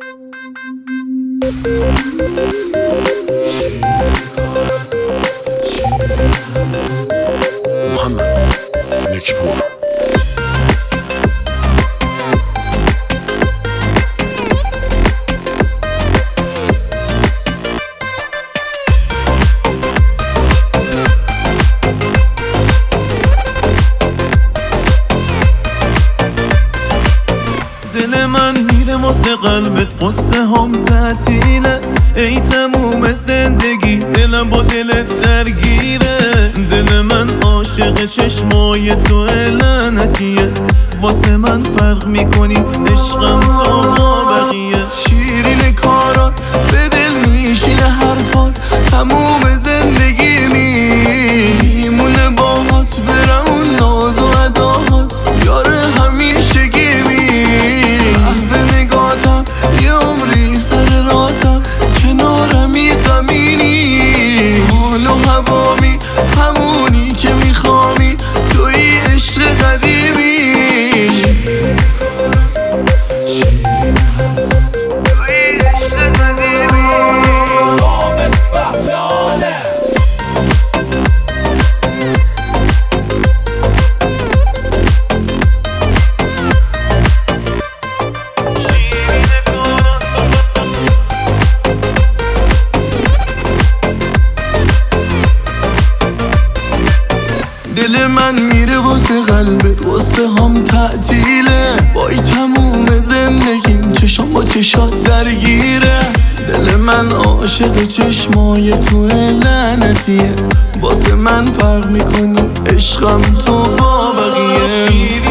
محمد نکپور. دل من میره واسه قلبت، قصه هم تعطیله. ای تموم زندگی دلم با دلت درگیره. دل من عاشق چشمای تو لعنتیه. واسه من فرق میکنی عشقم تو با بقیه. شیرین کارات به دل میشینه حرفات، تموم زندگی میمونه باهات. برم اون ناز و اداهات یاره همیشگی محو نگاتم، یه عمری سر راتم کنارمی غمینی. حال و هوامی همونی که میخوامی، توی عشق قدیمی. دل من میره واسه قلبت، واسه هم تعطیله. وای تموم زندگیم چشام با چشات درگیره. دل من عاشق چشمای تو لعنتیه. واسه من فرق میکنی عشقم تو با بقیه.